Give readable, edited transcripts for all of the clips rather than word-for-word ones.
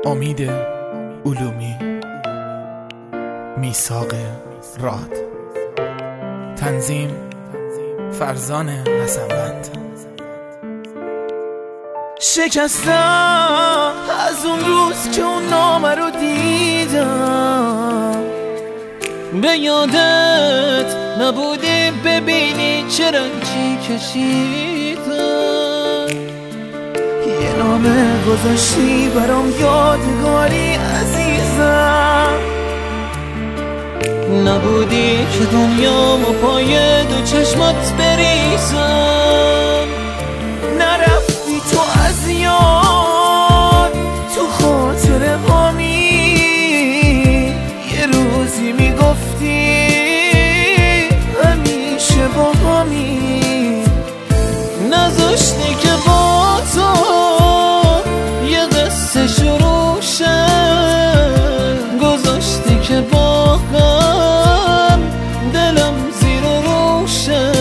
امید علومی، میثاق راد، تنظیم فرزان حسنوند. شکستم از اون روز که اون نامه رو دیدم، به یادت نبودی ببینی چه رنجی کشیدم. یه نامه گذاشتی برام یادگاری عزیزم، نبودی که دنیامو پای دو چشمات بریزم. نرفتی تو از یاد، تو خاطر هامی یه روزی میگفتی همیشه با همی. نذاشتی که با تو یه قصه شروع شه، گذاشتی که با هم دلم زیر و روشه.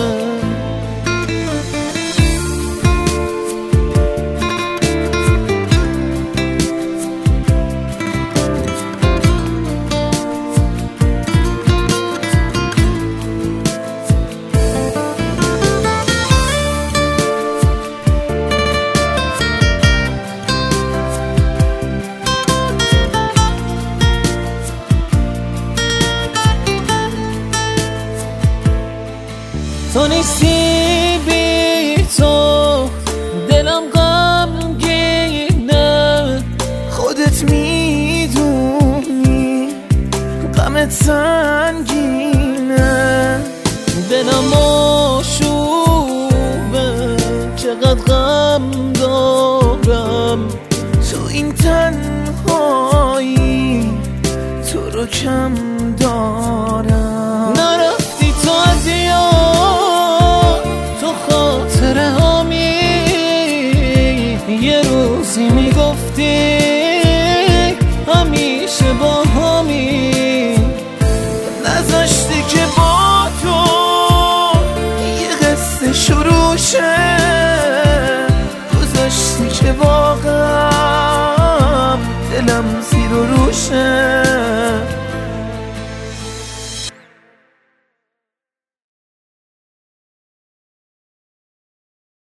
تو نیستی بی تو دلم غمگینه، خودت میدونی غمت سنگینه. دلم آشوبه چقدر غم دارم، تو این تنهایی تو رو کم دارم. نرفتی تو از یاد، تو خاطر هامی یه روزی میگفتی همیشه با همی. نذاشتی که با تو یه قصه شروع شه، گذاشتی که واقعا دلم زیر و روشه.